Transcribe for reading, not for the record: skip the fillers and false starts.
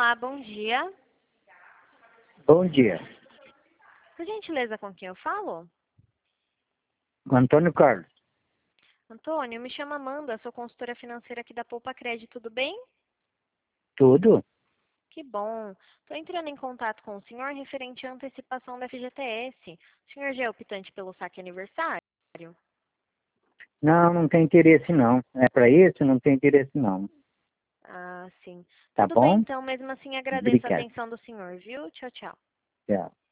Olá, bom dia. Bom dia. Por gentileza, com quem eu falo? Antônio Carlos. Antônio, me chamo Amanda, sou consultora financeira aqui da Poupa Crédito, tudo bem? Tudo? Que bom. Estou entrando em contato com o senhor referente à antecipação da FGTS. O senhor já é optante pelo saque aniversário? Não, não tem interesse não. É para isso? Não tem interesse não. Ah, sim. Tá Tudo bem bom? então, mesmo assim agradeço a Obrigado. atenção do senhor, viu? Tchau, tchau. Tchau.